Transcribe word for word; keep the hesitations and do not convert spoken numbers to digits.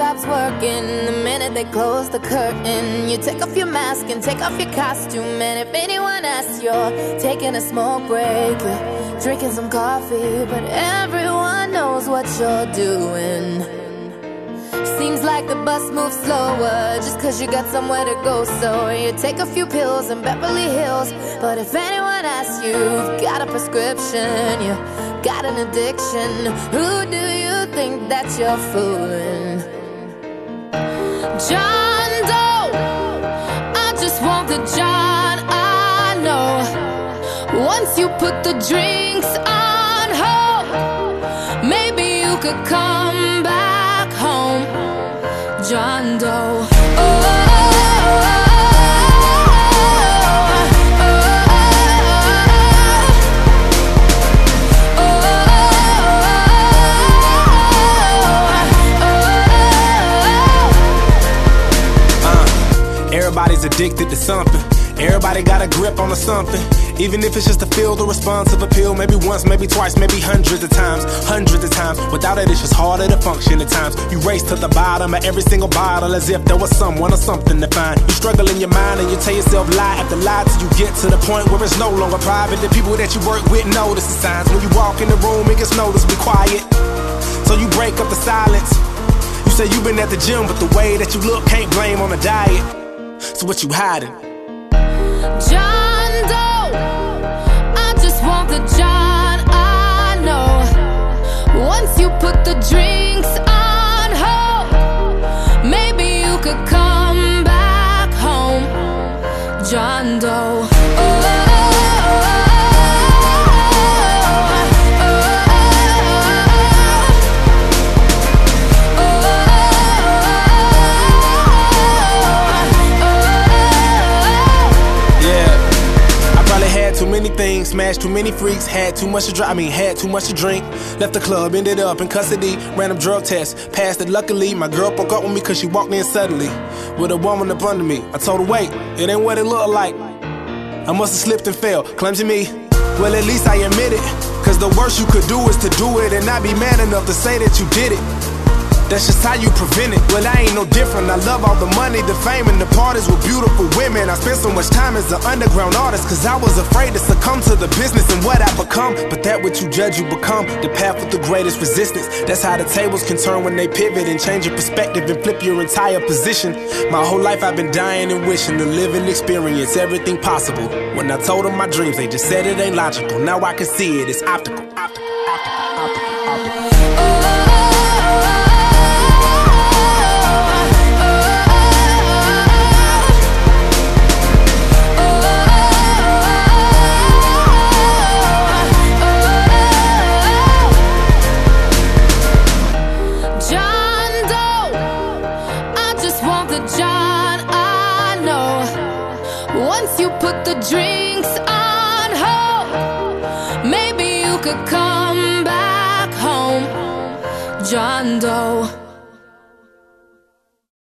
stops working, the minute they close the curtain, you take off your mask and take off your costume. And if anyone asks, you're taking a smoke break, you're drinking some coffee, but everyone knows what you're doing. Seems like the bus moves slower just cause you got somewhere to go. So you take a few pills in Beverly Hills, but if anyone asks you, you've got a prescription, you got an addiction, who do you think that you're fooling? John Doe, I just want the John I know. Once you put the drinks on hold, maybe you could come back home. John Doe. Oh, oh, oh, oh. Everybody's addicted to something. Everybody got a grip on something. Even if it's just to feel the response of appeal. Maybe once, maybe twice, maybe hundreds of times. Hundreds of times. Without it, it's just harder to function at times. You race to the bottom of every single bottle as if there was someone or something to find. You struggle in your mind and you tell yourself lie after lie till you get to the point where it's no longer private. The people that you work with notice the signs. When you walk in the room, it gets noticed, be quiet. So you break up the silence. You say you've been at the gym, but the way that you look can't blame on the diet. So what you hiding? John Doe, I just want the John I know. Once you put the drinks on hold, maybe you could come back home. John Doe. Oh, oh, oh. Too many things, smashed too many freaks, had too much to drink, I mean had too much to drink. Left the club, ended up in custody, random drug test, passed it luckily. My girl broke up with me cause she walked in suddenly with a woman up under me. I told her wait, it ain't what it looked like. I must have slipped and fell, clumsy me. Well at least I admit it, cause the worst you could do is to do it and not be man enough to say that you did it. That's just how you prevent it. Well, I ain't no different. I love all the money, the fame, and the parties with beautiful women. I spent so much time as an underground artist cause I was afraid to succumb to the business and what I become. But that what you judge, you become. The path with the greatest resistance. That's how the tables can turn when they pivot and change your perspective and flip your entire position. My whole life I've been dying and wishing to live and experience everything possible. When I told them my dreams, they just said it ain't logical. Now I can see it, it's optical. Optical, optical, optical, optical. Oh. Once you put the drinks on hold, maybe you could come back home. John Doe.